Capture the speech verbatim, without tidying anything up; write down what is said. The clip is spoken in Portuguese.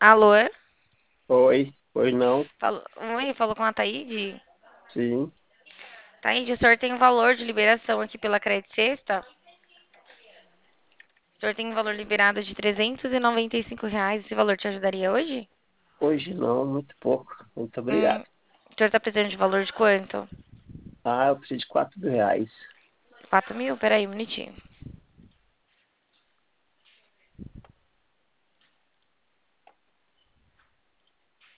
Alô? Oi, oi não, Falo... Oi, falou com a Taíde? sim. Taíde, o senhor tem um valor de liberação aqui pela Credit Sexta? O senhor tem um valor liberado de trezentos e noventa e cinco reais. Esse valor te ajudaria hoje? Hoje não, muito pouco. Muito Hum, obrigado. o senhor tá precisando de valor de quanto? Ah, eu preciso de quatro mil reais. Quatro mil? Peraí, um minutinho.